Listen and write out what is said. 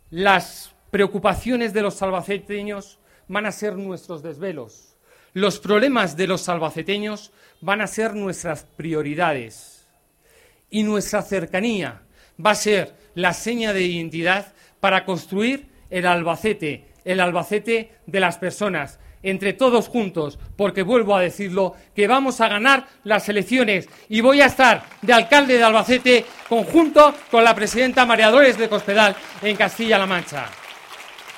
Las preocupaciones de los albaceteños van a ser nuestros desvelos. Los problemas de los albaceteños van a ser nuestras prioridades. Y nuestra cercanía va a ser la seña de identidad para construir el Albacete de las personas, entre todos juntos, porque vuelvo a decirlo, que vamos a ganar las elecciones y voy a estar de alcalde de Albacete conjunto con la presidenta María Dolores de Cospedal en Castilla-La Mancha.